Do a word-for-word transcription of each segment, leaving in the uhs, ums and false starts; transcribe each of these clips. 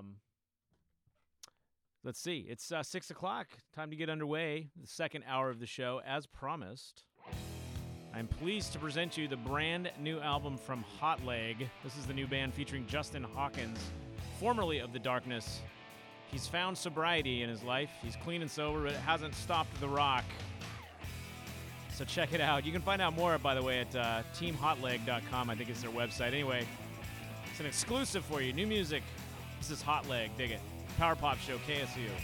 Um, let's see. It's uh, six o'clock. Time to get underway. The second hour of the show, as promised. I'm pleased to present you the brand new album from Hot Leg. This is the new band featuring Justin Hawkins, formerly of The Darkness. He's found sobriety in his life. He's clean and sober, but it hasn't stopped the rock. So check it out. You can find out more, by the way, at uh, team hot leg dot com. I think it's their website. Anyway, it's an exclusive for you. New music. This is Hot Leg. Dig it. Power Pop Show, K S U.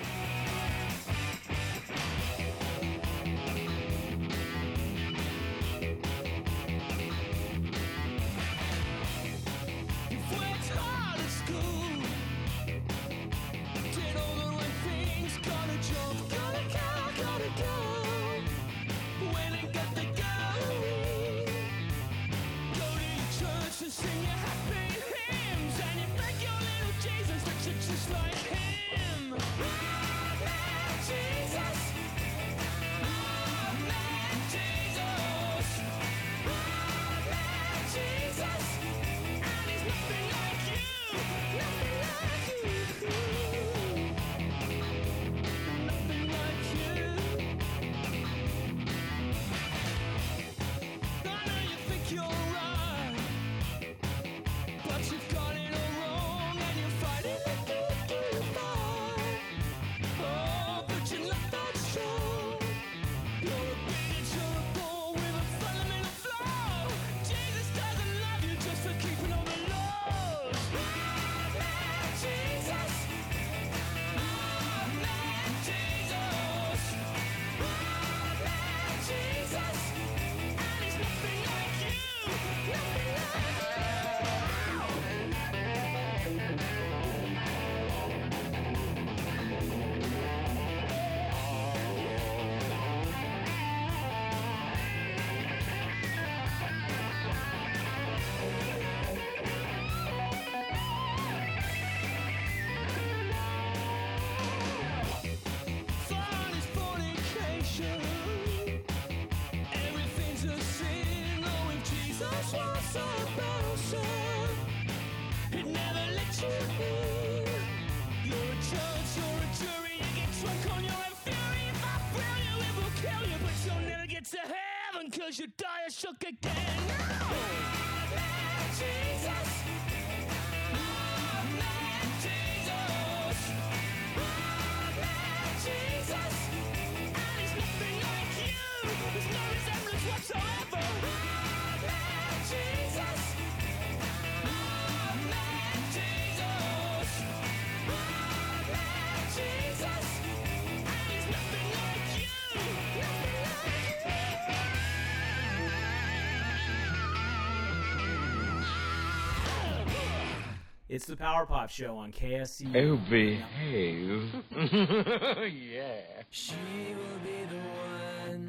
It's the Power Pop Show on K S U. Oh, behave. Yeah. She will be the one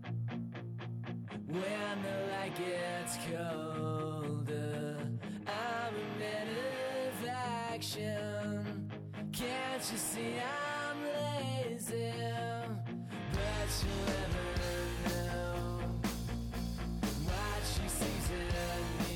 when the light gets colder. I'm a man of action. Can't you see I'm lazy? But you'll never know what she sees in me.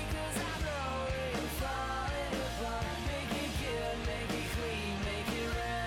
Make it good, make it clean, make it right.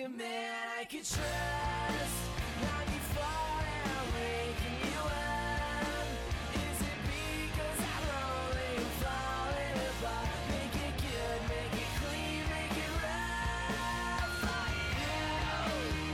a man I could trust. Not before I'm waking you up. Is it because I'm lonely and falling apart? Make it good, make it clean, make it right for you.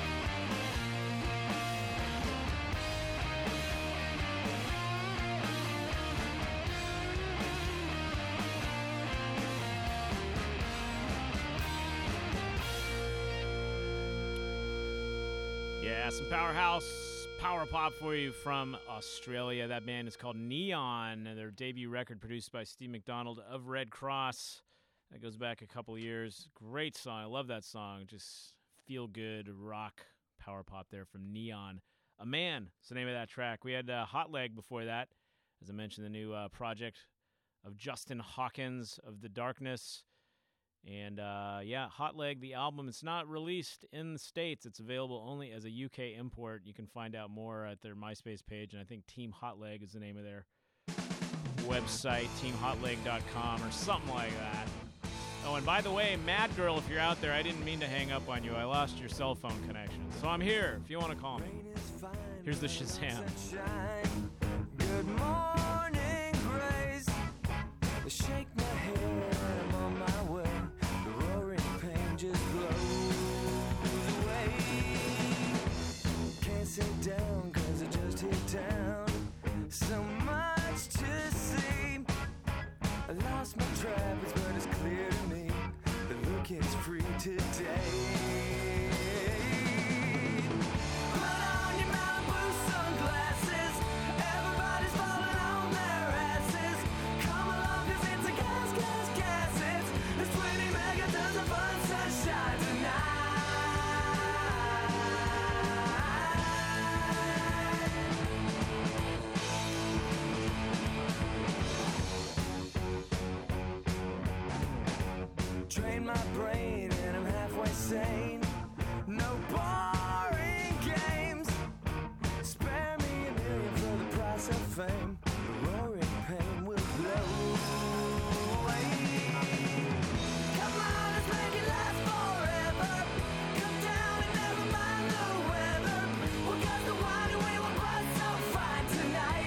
Yeah, some powerhouse power pop for you from Australia. That band is called Neon, and their debut record produced by Steve McDonald of Red Cross. That goes back a couple years. Great song. I love that song. Just feel good rock power pop there from Neon. A Man is the name of that track. We had uh, Hot Leg before that. As I mentioned, the new uh, project of Justin Hawkins of The Darkness. And, uh, yeah, Hot Leg, the album, it's not released in the States. It's available only as a U K import. You can find out more at their MySpace page, and I think Team Hot Leg is the name of their website, team hot leg dot com or something like that. Oh, and by the way, Mad Girl, if you're out there, I didn't mean to hang up on you. I lost your cell phone connection. So I'm here if you want to call me. Here's the Shazam. Good morning, Grace. Shake my head, I'm on my way. The roaring pain just blows away. Can't sit down cause I just hit town. So much to see. I lost my travels but it's clear to me the look is free today. Put on your Malibu sunglasses. Everybody's falling on their asses. Come along cause it's a gas, gas, gas. It's, it's twenty megatons of fun sunshine tonight. Train my brain and I'm halfway sane. No boring games. Spare me a million for the price of fame. The roaring pain will blow away. Come on, let's make it last forever. Come down and never mind the weather. We got the wine and we will bust so fine tonight.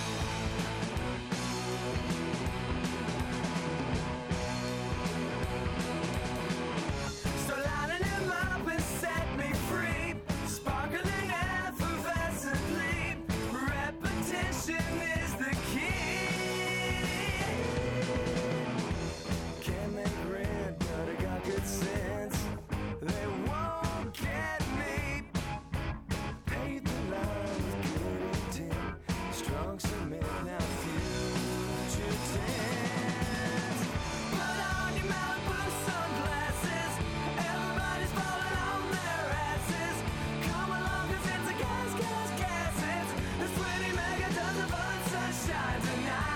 So lighten him up and set me free. Sparkling effervescently. Repetition is the key. Can't make rent, but I got good sense. They won't get me. Paid the line with good intent. Strong cement, now future tense. Put on your Malibu sunglasses. Everybody's falling on their asses. Come along cause it's a gas, gas, gas. It's, it's twenty megatons of fun sunshine tonight.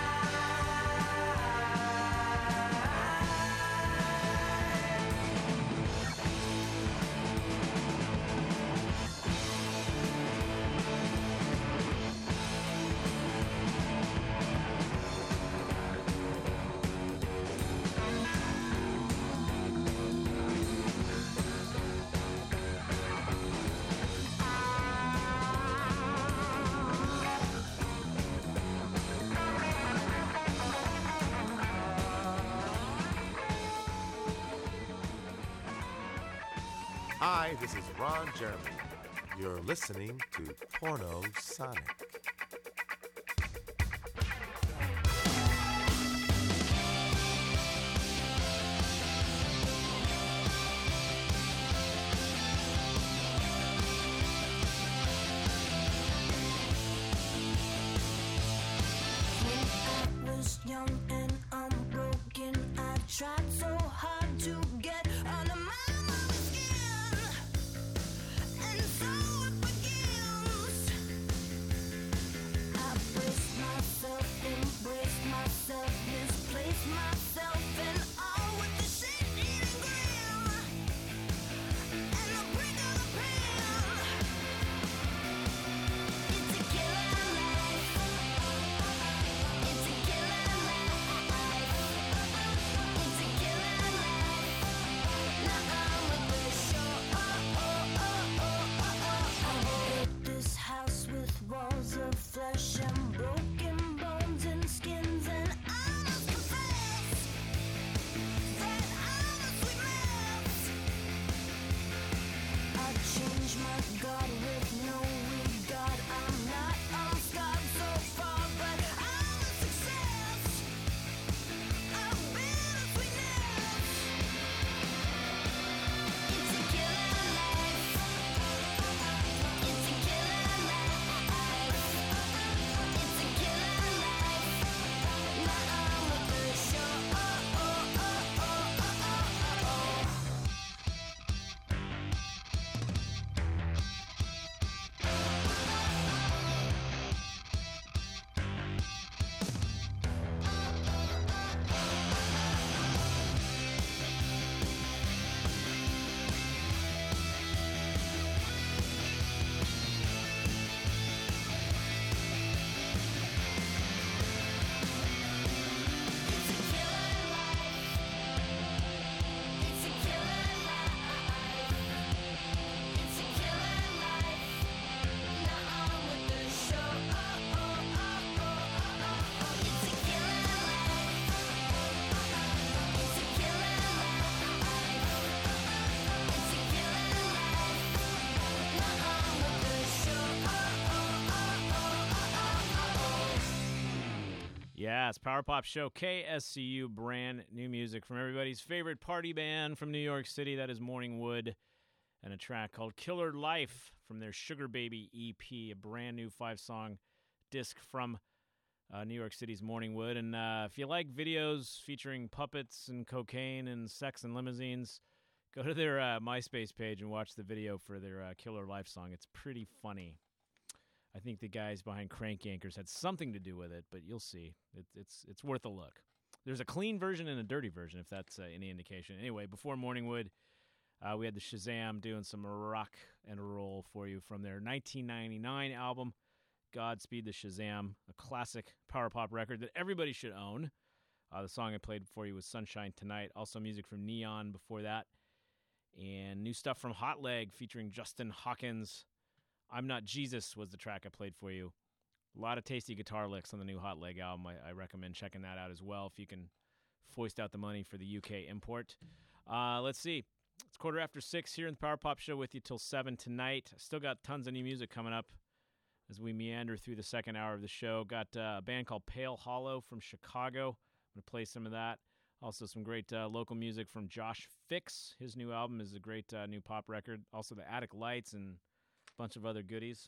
Hi, this is Ron Jeremy. You're listening to Porno Sonic. When I was young and unbroken, I tried so hard to get under my mama's skin. And so it begins. challenge my God with no regard. I'm not unscarred so far, but I'm a success. I've been a sweetness. It's a killer life. It's a killer life. It's a killer life. Now I'm with the show. Oh, oh, oh, oh, oh, oh, oh, oh. It's a killer life. It's a killer life. It's a killer life. Now I'm with the show. Oh, oh, oh, oh, oh, oh, oh. It's a killer life. It's a killer life. It's a killer life. Now I'm with the show. Oh, oh, oh, oh, oh, oh, oh. Yeah, it's Power Pop Show, K S C U, brand new music from everybody's favorite party band from New York City. That is Morning Wood, and a track called Killer Life from their Sugar Baby E P, a brand new five-song disc from uh, New York City's Morning Wood. And uh, if you like videos featuring puppets and cocaine and sex and limousines, go to their uh, MySpace page and watch the video for their uh, Killer Life song. It's pretty funny. I think the guys behind Crank Yankers had something to do with it, but you'll see. It, it's it's worth a look. There's a clean version and a dirty version, if that's uh, any indication. Anyway, before Morningwood, uh, we had the Shazam doing some rock and roll for you from their nineteen ninety-nine album, Godspeed the Shazam, a classic power pop record that everybody should own. Uh, the song I played for you was Sunshine Tonight. Also music from Neon before that. And new stuff from Hot Leg featuring Justin Hawkins. I'm Not Jesus was the track I played for you. A lot of tasty guitar licks on the new Hot Leg album. I, I recommend checking that out as well if you can foist out the money for the U K import. Uh, let's see. It's quarter after six here in the Power Pop Show with you till seven tonight. Still got tons of new music coming up as we meander through the second hour of the show. Got uh, a band called Pale Hollow from Chicago. I'm going to play some of that. Also some great uh, local music from Josh Fix. His new album is a great uh, new pop record. Also the Attic Lights and bunch of other goodies.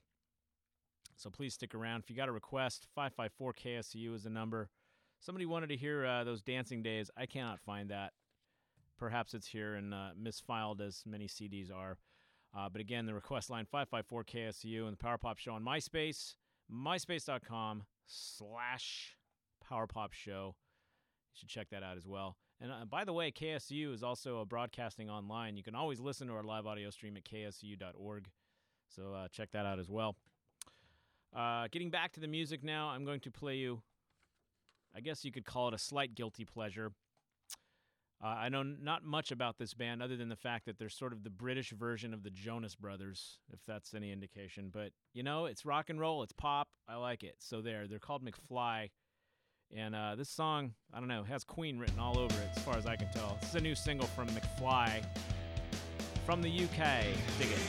So please stick around. If you got a request, five five four K S C U is the number. Somebody wanted to hear uh, those Dancing Days. I cannot find that. Perhaps it's here and uh, misfiled as many C Ds are. Uh, but again, the request line, five five four K S C U and the Power Pop Show on MySpace, myspace.com slash Power Pop Show. You should check that out as well. And uh, by the way, K S C U is also a broadcasting online. You can always listen to our live audio stream at K S C U dot org. So uh, check that out as well. Uh, getting back to the music now, I'm going to play you, I guess you could call it a slight guilty pleasure. Uh, I know not much about this band other than the fact that they're sort of the British version of the Jonas Brothers, if that's any indication. But, you know, it's rock and roll, it's pop, I like it. So there, they're called McFly. And uh, this song, I don't know, has Queen written all over it as far as I can tell. This is a new single from McFly from the U K. Dig it.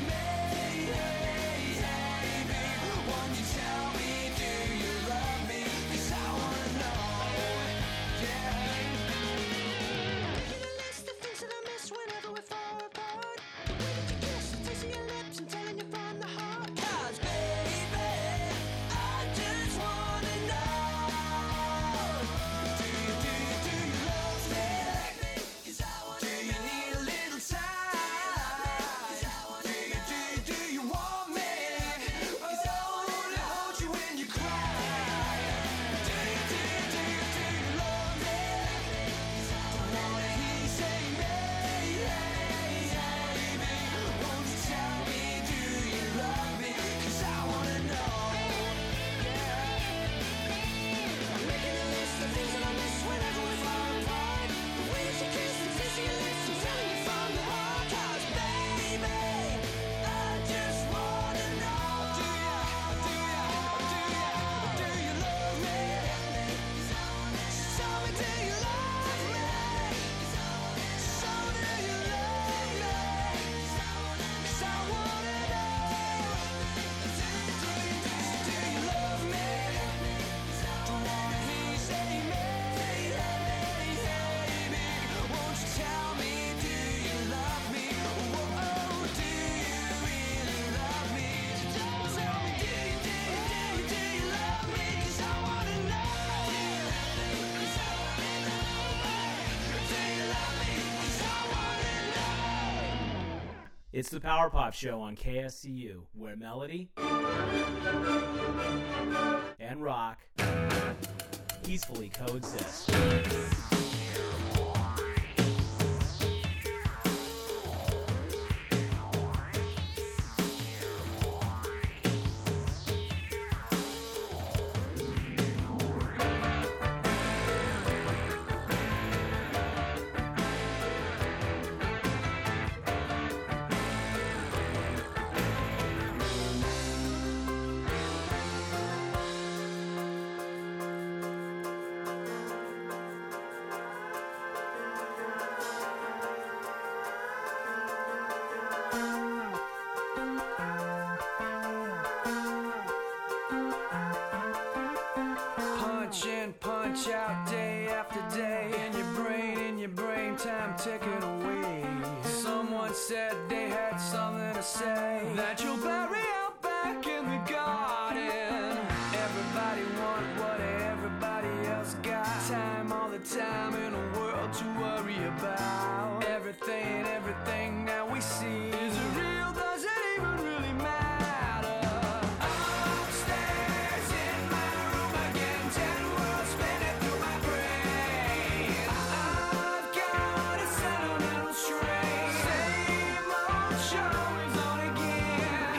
Tell me, do you love me? It's the Power Pop Show on K S C U, where melody and rock peacefully coexist. Punch in, punch out, day after day. In your brain, in your brain, time ticking away. Someone said they had something to say that you'll bury out back in the garden. Everybody want what everybody else got. Time all the time in a world to worry about. Everything, everything that we see is it real? Does it even really matter? Upstairs in my room again, ten worlds spinning through my brain. I've got a sentimental strain. Same old show is on again.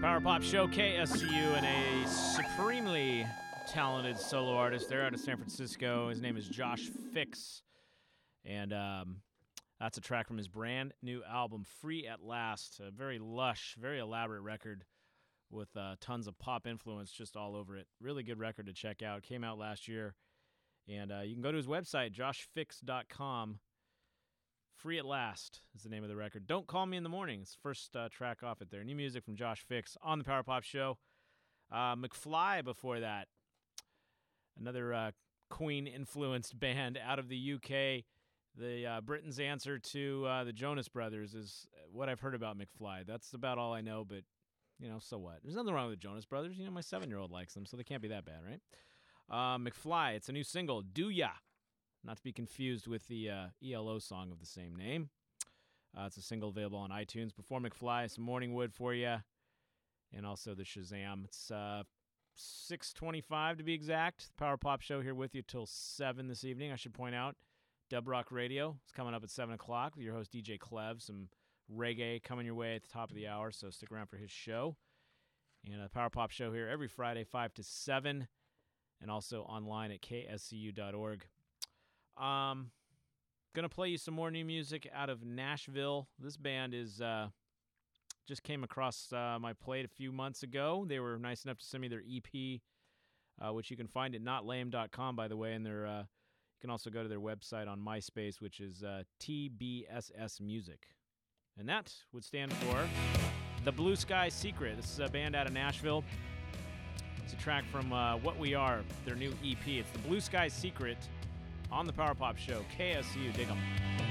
Power Pop Show, K S C U, and a supremely talented solo artist. They're out of San Francisco. His name is Josh Fix, and um, that's a track from his brand new album, Free at Last. A very lush, very elaborate record with uh, tons of pop influence just all over it. Really good record to check out. Came out last year, and uh, you can go to his website, josh fix dot com. Free at Last is the name of the record. Don't Call Me in the Morning. It's the first uh, track off it there. New music from Josh Fix on the Power Pop Show. Uh, McFly before that. Another uh, Queen-influenced band out of the U K. The uh, Britain's answer to uh, the Jonas Brothers is what I've heard about McFly. That's about all I know, but, you know, so what? There's nothing wrong with the Jonas Brothers. You know, my seven-year-old likes them, so they can't be that bad, right? Uh, McFly, it's a new single, Do Ya? Not to be confused with the uh, E L O song of the same name. Uh, it's a single available on iTunes. Before McFly, some Morningwood for you, and also the Shazam. It's uh, six twenty-five to be exact. The Power Pop Show here with you till seven this evening, I should point out. Dub Rock Radio is coming up at seven o'clock with your host, D J Clev. Some reggae coming your way at the top of the hour, so stick around for his show. And the Power Pop Show here every Friday, five to seven, and also online at k s c u dot org. Um, gonna play you some more new music out of Nashville. This band is uh, just came across uh, my plate a few months ago. They were nice enough to send me their E P, uh, which you can find at not lame dot com, by the way. And they're uh, you can also go to their website on MySpace, which is uh, T B S S Music, and that would stand for The Blue Sky Secret. This is a band out of Nashville. It's a track from uh, What We Are, their new E P. It's The Blue Sky Secret. On the Power Pop Show, K S C U, dig 'em.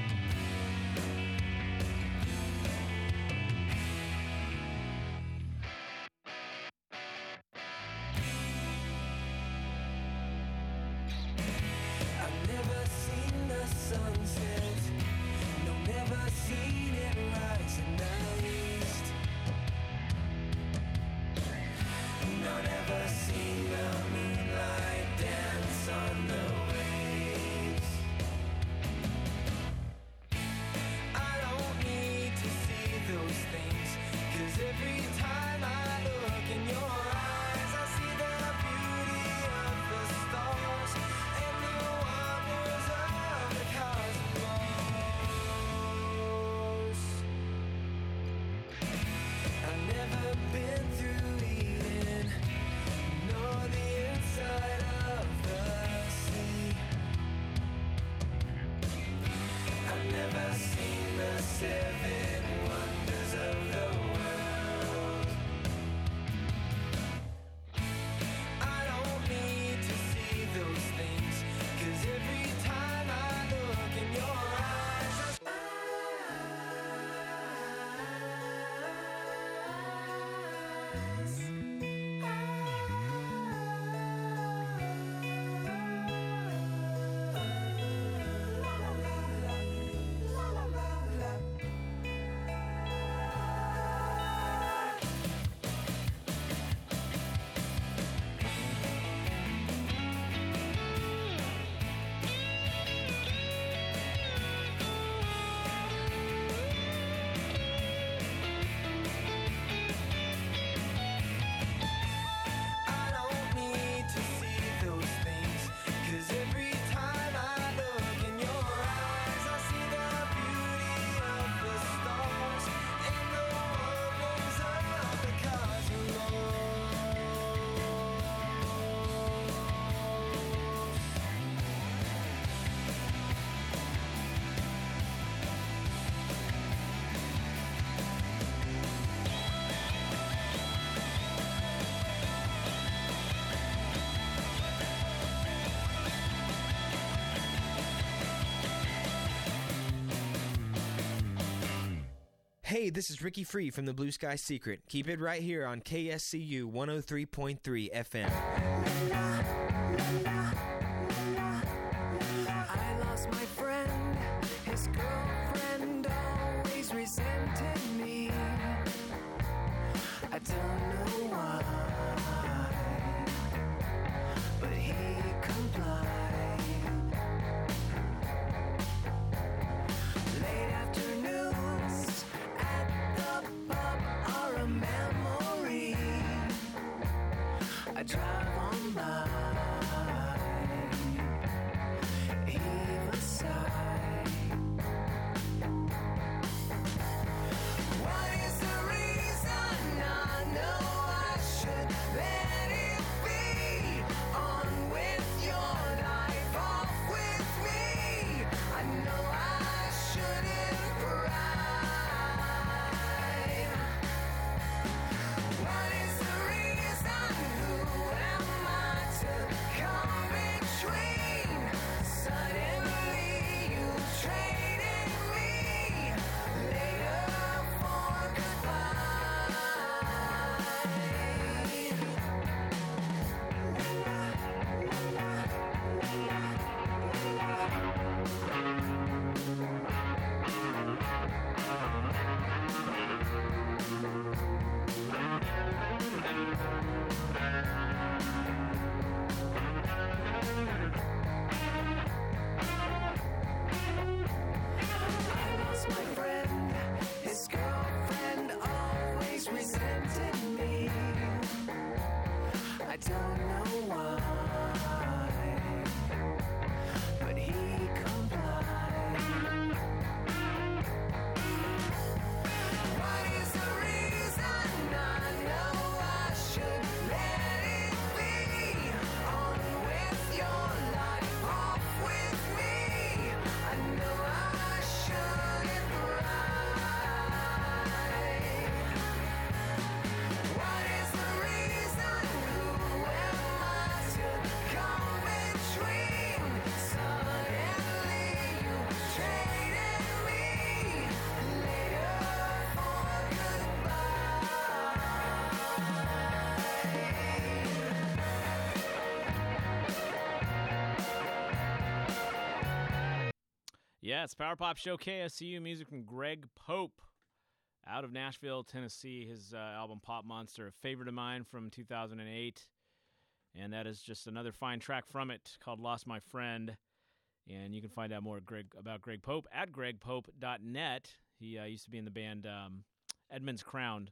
I've never seen the sunset, no, never seen it rise in the east. No, never seen the moonlight dance on the waves. I don't need to see those things, 'cause every time I look in your eyes, I see the beauty of the stars and the wonders of the cosmos. I've never been through Eden, nor the inside of the sea. I've never seen the seven wonders of the world. I don't need to see those things, 'cause every time I look in your eyes, I I don't need to see those things, 'cause every time I look in your eyes, I see the beauty of the stars and the wonders of the cosmos. Hey, this is Ricky Free from the Blue Sky Secret. Keep it right here on K S C U one oh three point three F M. I lost my friend, his girlfriend always resented me. I don't know why, but he complied. Late afternoons at the pub are a memory. drive on by. Either side. What is the reason? I know I should let it be. On with your life, off with me. I know I shouldn't cry. What is the reason? Who am I to come between? Suddenly you traded me later for goodbye. I lost my friend, his girlfriend always resented me. I don't know why, but he complied. What is the reason? I know I should let it be. On with your life, off with me. I know I shouldn't cry. What is the reason? Who am I to come between? Suddenly you traded me later for goodbye. Yeah, it's Power Pop Show K S C U music from Greg Pope out of Nashville, Tennessee. His uh, album Pop Monster, a favorite of mine from two thousand eight. And that is just another fine track from it called Lost My Friend. And you can find out more at Greg, about Greg Pope at greg pope dot net. He uh, used to be in the band um, Edmunds Crowned.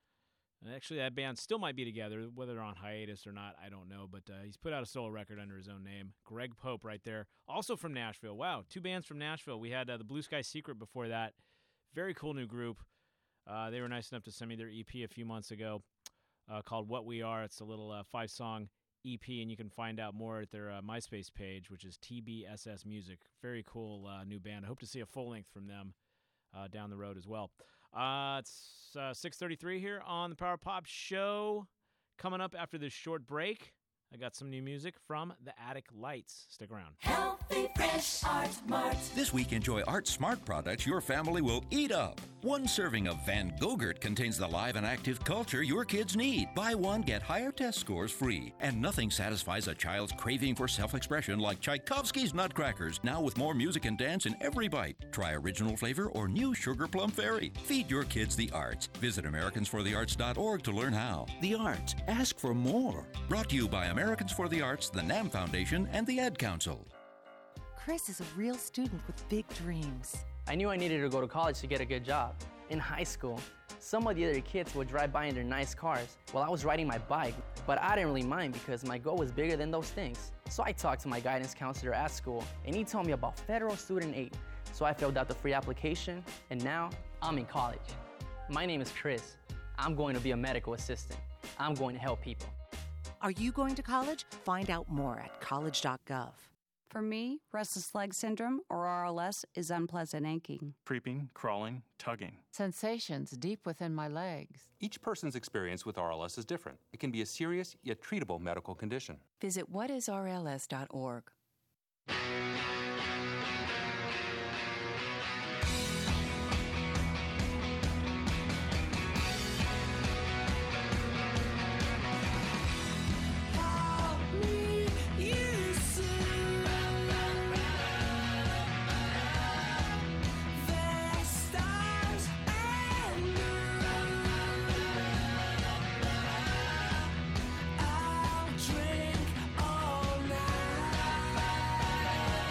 And actually, that band still might be together. Whether they're on hiatus or not, I don't know. But uh, he's put out a solo record under his own name. Greg Pope right there. Also from Nashville. Wow, two bands from Nashville. We had uh, the Blue Sky Secret before that. Very cool new group. Uh, they were nice enough to send me their E P a few months ago uh, called What We Are. It's a little uh, five-song E P, and you can find out more at their uh, MySpace page, which is T B S S Music. Very cool uh, new band. I hope to see a full-length from them uh, down the road as well. Uh, it's uh, six thirty-three here on the Power Pop Show. Coming up after this short break, I got some new music from the Attic Lights. Stick around. Healthy, fresh Art Mart. This week, enjoy Art Smart products your family will eat up. One serving of Van Gogurt contains the live and active culture your kids need. Buy one, get higher test scores free. And nothing satisfies a child's craving for self-expression like Tchaikovsky's Nutcrackers, now with more music and dance in every bite. Try original flavor or new Sugar Plum Fairy. Feed your kids the arts. Visit Americans for the Arts dot org to learn how. The arts. Ask for more. Brought to you by Americans for the Arts, the NAM Foundation, and the Ad Council. Chris is a real student with big dreams. I knew I needed to go to college to get a good job. In high school, some of the other kids would drive by in their nice cars while I was riding my bike, but I didn't really mind because my goal was bigger than those things. So I talked to my guidance counselor at school, and he told me about federal student aid. So I filled out the free application, and now I'm in college. My name is Chris. I'm going to be a medical assistant. I'm going to help people. Are you going to college? Find out more at college dot gov. For me, restless leg syndrome, or R L S, is unpleasant aching. Creeping, crawling, tugging. Sensations deep within my legs. Each person's experience with R L S is different. It can be a serious yet treatable medical condition. Visit what is R L S dot org. Drink all night.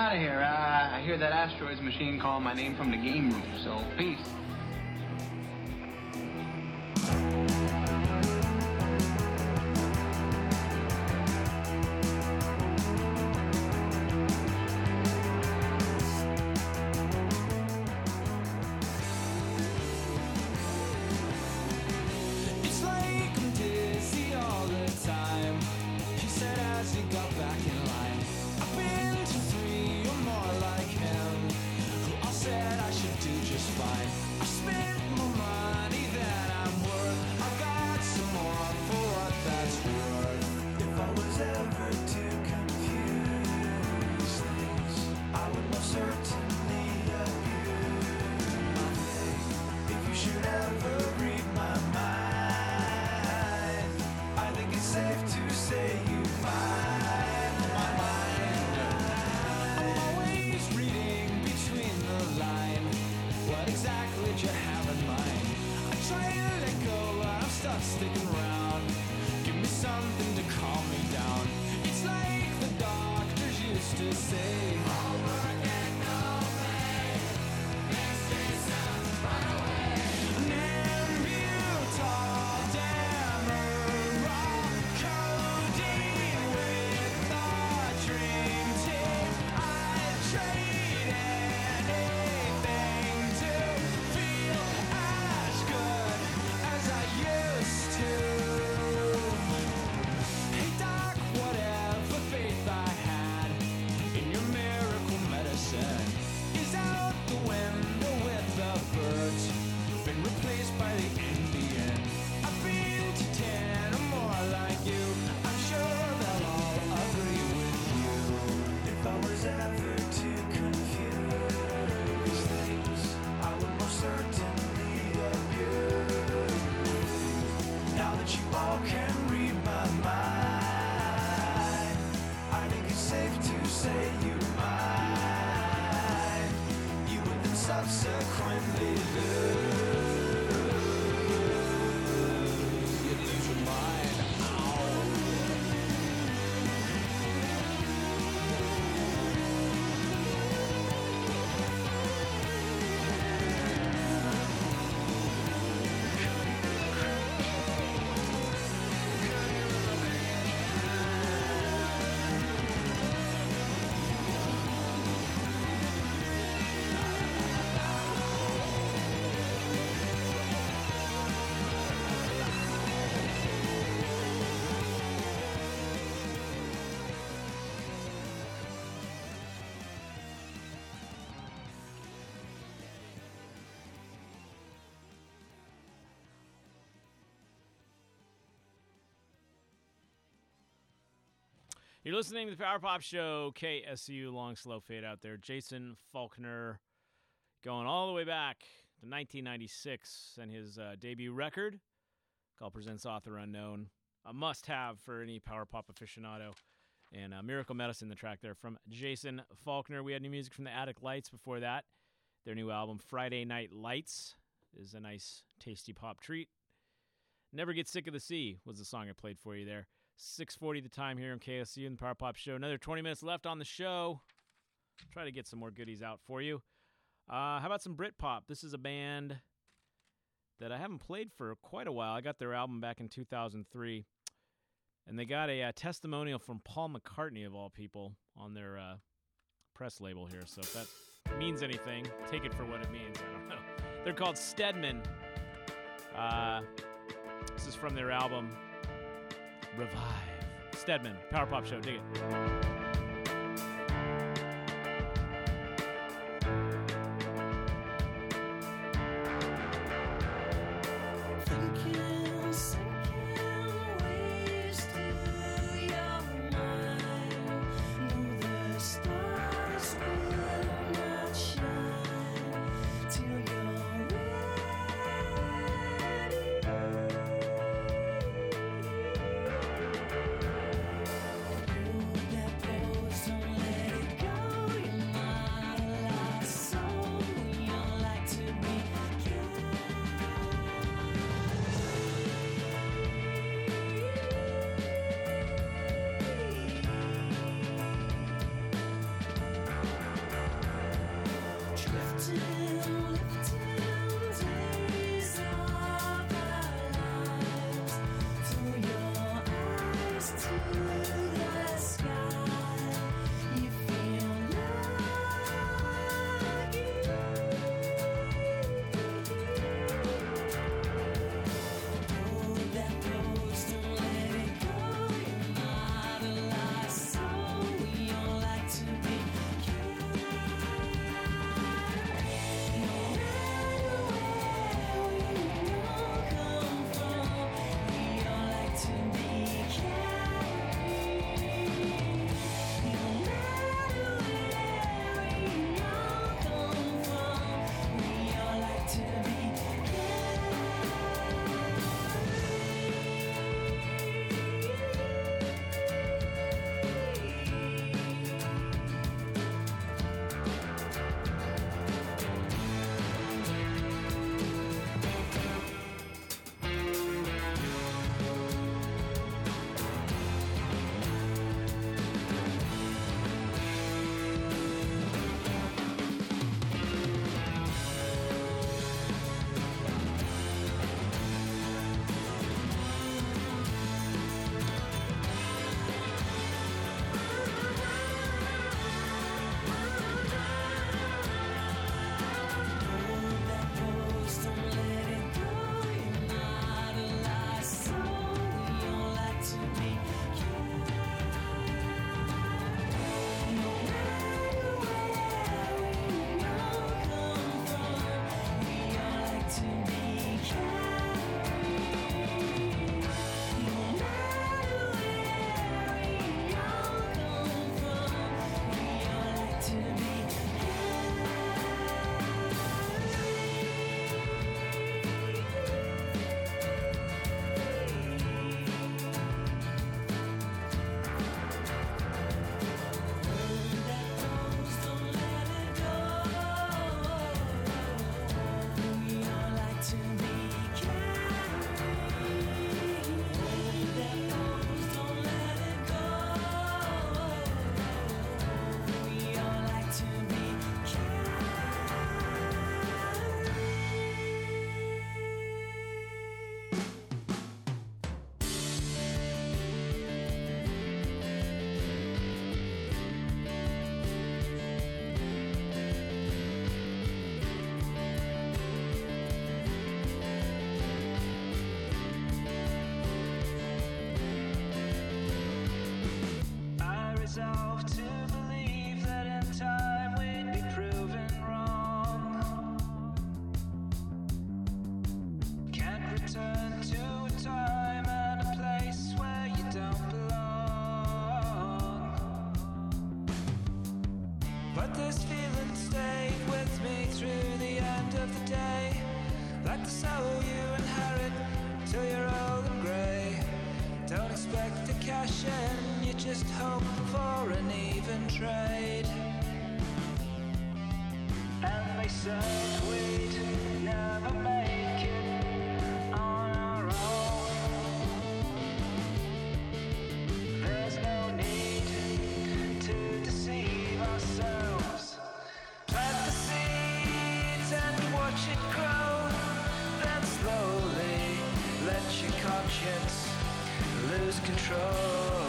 out of here. Uh, I hear that asteroids machine calling my name from the game room, so peace. It's like I'm dizzy all the time, he said as he got back in line. I've been to three or more like him, who all said I should do just fine. I spent more money than I'm worth, I've got some more for what that's worth. If I was ever to confuse things, I would most certainly abuse my faith. If you should ever read my mind, I think it's safe to say you find my mind. I'm always reading between the lines. What exactly did you have in mind? I try to let go, but I'm stuck sticking around. Give me something to calm me down. It's like the doctors used to say, all work and no play. Let's chase some run away. Nembutal, Demerol, codeine with the dream team. I'd trade anything to feel as good as I used to. Hey doc, whatever faith I had in your miracle medicine is out the window with the birds, been replaced by the Indian. I've been to ten or more like you, I'm sure they'll all agree with you. If I was ever to confuse things, I would most certainly abuse. Now that you all can read my mind, I think it's safe to say you might. You would then subsequently lose. You'd lose your mind. You're listening to the Power Pop Show, K S U, long, slow fade out there. Jason Faulkner going all the way back to nineteen ninety-six and his uh, debut record called Presents Author Unknown. A must-have for any Power Pop aficionado. And uh, Miracle Medicine, the track there from Jason Faulkner. We had new music from the Attic Lights before that. Their new album, Friday Night Lights, is a nice, tasty pop treat. Never Get Sick of the Sea was the song I played for you there. six forty the time here on K S U and the Power Pop Show. Another twenty minutes left on the show. Try to get some more goodies out for you. Uh, how about some Britpop? This is a band that I haven't played for quite a while. I got their album back in two thousand three, and they got a, uh testimonial from Paul McCartney, of all people, on their uh, press label here. So if that means anything, take it for what it means. I don't know. They're called Stedman. Uh, this is from their album Revive. Stedman, Power Pop Show, dig it. That trade. And they said we'd never make it on our own. There's no need to deceive ourselves. Plant the seeds and watch it grow. Then slowly let your conscience lose control.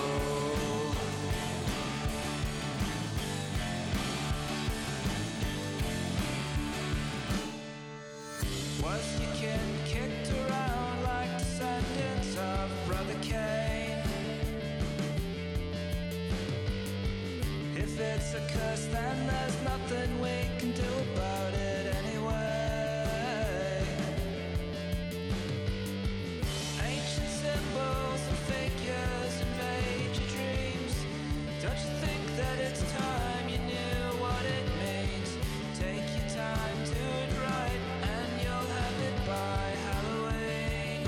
Was your kin kicked around like descendants of Brother Cain? If it's a curse, then there's nothing we can do about it anyway. Ancient symbols and figures invade your dreams. Don't you think that it's time you knew what it means? Take your time, do it right, and you'll have it by Halloween.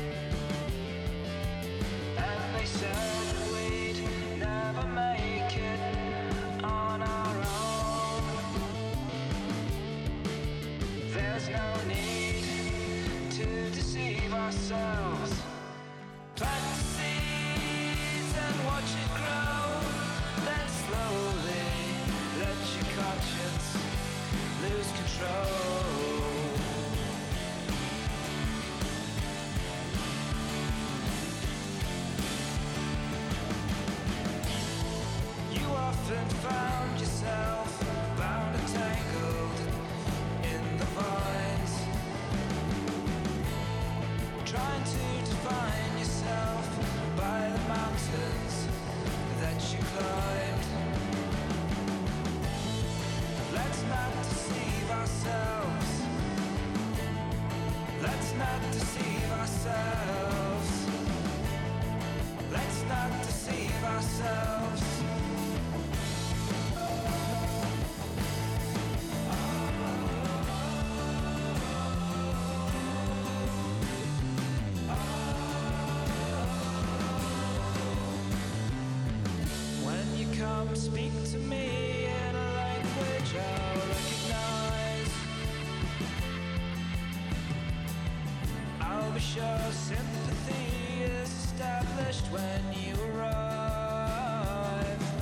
And they said we'd never make it on our own. There's no need to deceive ourselves. Plant the seeds and watch it grow. Then slowly let your conscience lose control. You often found yourself bound and tangled in the vines, trying to define yourself by the mountains that you climbed. Let's not deceive ourselves. Let's not deceive ourselves. Let's not deceive ourselves. When you come, speak to me in a language I'll recognize. I'll be sure sympathy is established when you arrive.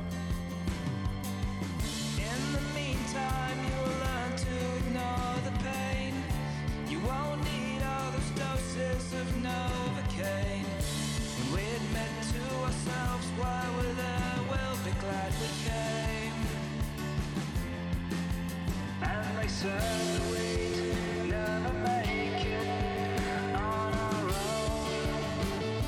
In the meantime, you'll learn to ignore the pain. You won't need all those doses of Novocaine. When we admit to ourselves why we're there, we'll be glad we came. And they said we'd never make it on our own.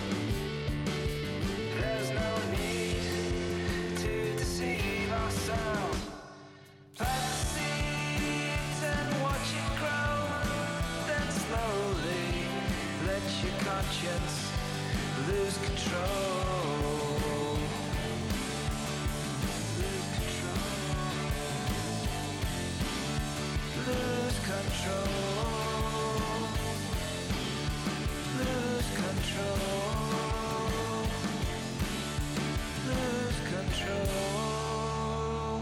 There's no need to deceive ourselves. Plant the seeds and watch it grow. Then slowly let your conscience lose control. Lose control. Lose control. Lose control. Lose control.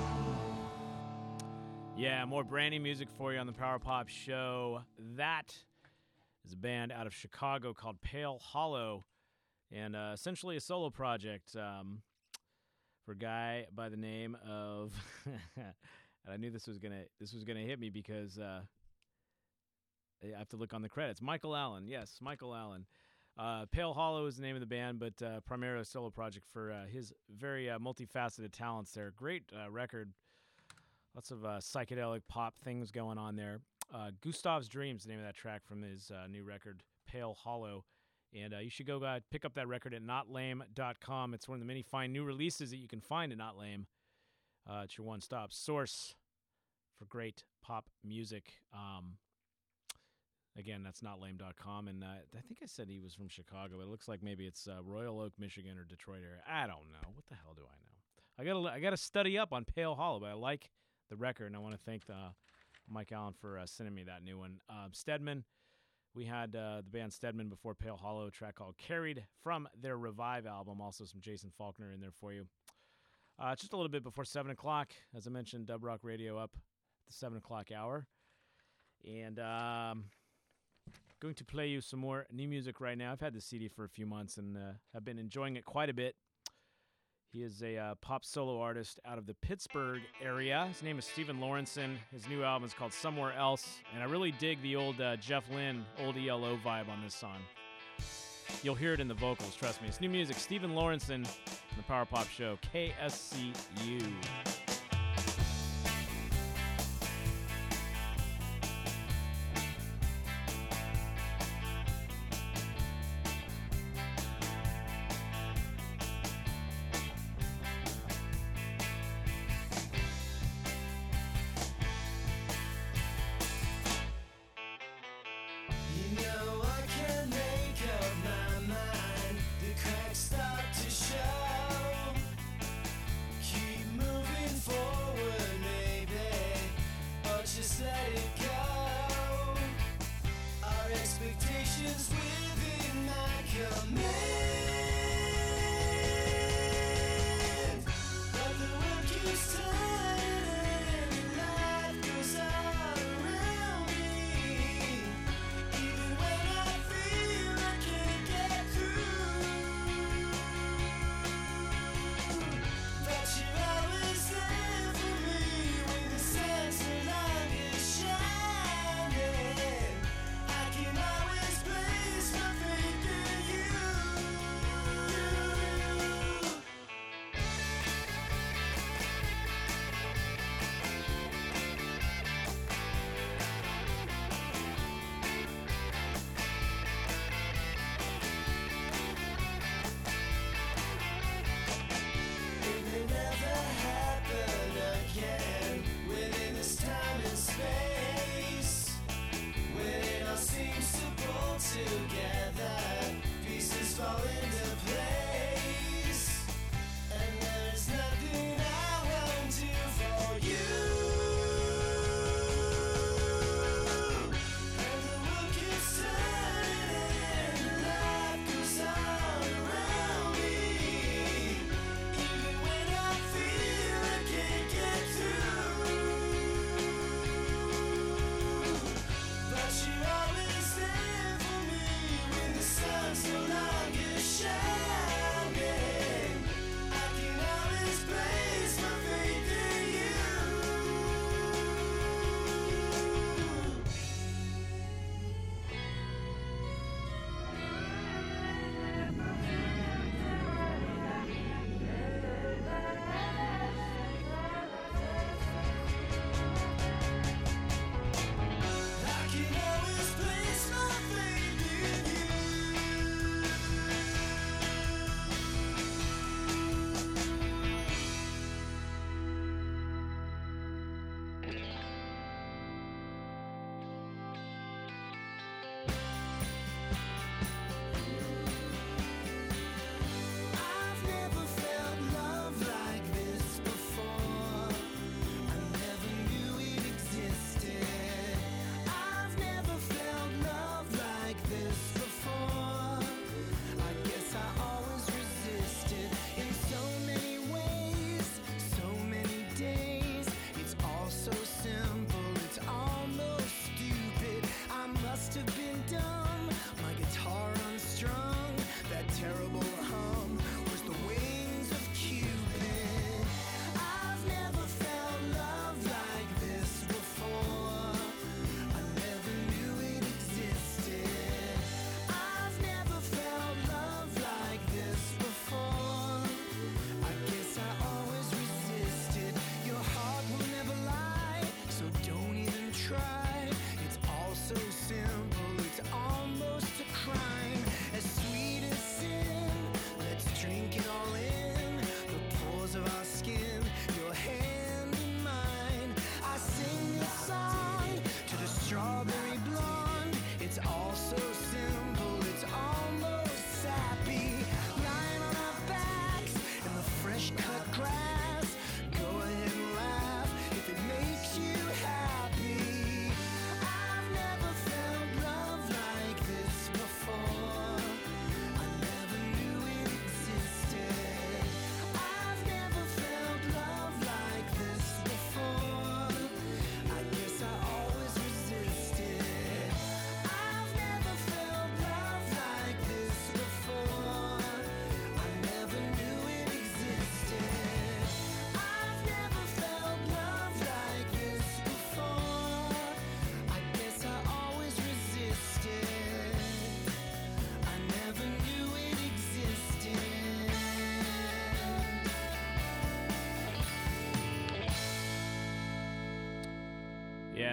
Yeah, more brand new music for you on the Power Pop Show. That is a band out of Chicago called Pale Hollow, and uh, essentially a solo project um, for a guy by the name of. And I knew this was gonna this was gonna hit me because uh, I have to look on the credits. Michael Allen, yes, Michael Allen. Uh, Pale Hollow is the name of the band, but uh, primarily a solo project for uh, his very uh, multifaceted talents there. Great uh, record. Lots of uh, psychedelic pop things going on there. Uh, Gustav's Dreams is the name of that track from his uh, new record, Pale Hollow. And uh, you should go uh, pick up that record at not lame dot com. It's one of the many fine new releases that you can find at Not Lame. Uh, it's your one-stop source for great pop music. Um, again, that's not lame dot com. And uh, I think I said he was from Chicago, but it looks like maybe it's uh, Royal Oak, Michigan, or Detroit area. I don't know. What the hell do I know? I gotta I gotta study up on Pale Hollow, but I like the record, and I want to thank uh, Mike Allen for uh, sending me that new one. Uh, Stedman, we had uh, the band Stedman before Pale Hollow, a track called Carried from their Revive album. Also some Jason Faulkner in there for you. Uh, just a little bit before seven o'clock. As I mentioned, Dub Rock Radio up at the seven o'clock hour. And um, going to play you some more new music right now. I've had the C D for a few months and uh, have been enjoying it quite a bit. He is a uh, pop solo artist out of the Pittsburgh area. His name is Stephen Lawrenson. His new album is called Somewhere Else. And I really dig the old uh, Jeff Lynne, old E L O vibe on this song. You'll hear it in the vocals, trust me. It's new music. Stephen Lawrenson on the Power Pop Show, K S C U. You know I can't make up my mind. The cracks start to show. Keep moving forward, maybe, or just let it go. Our expectations within my command. But the world keeps turning and life goes on around me. Even when I feel I can't get through, but you're always there for me when the sun's no longer shining. I can always place my faith in you.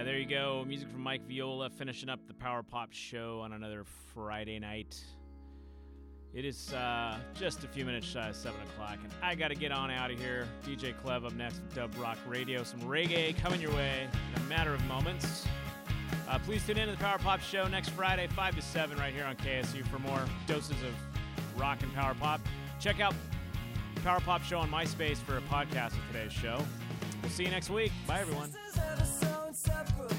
there you go. Music from Mike Viola, finishing up the Power Pop show on another Friday night. It is uh, just a few minutes shy of seven o'clock, and I got to get on out of here. D J Clev up next with Dub Rock Radio. Some reggae coming your way in a matter of moments. Uh, please tune in to the Power Pop show next Friday, five to seven, right here on K S U for more doses of rock and Power Pop. Check out the Power Pop show on MySpace for a podcast of today's show. We'll see you next week. Bye, everyone. Separate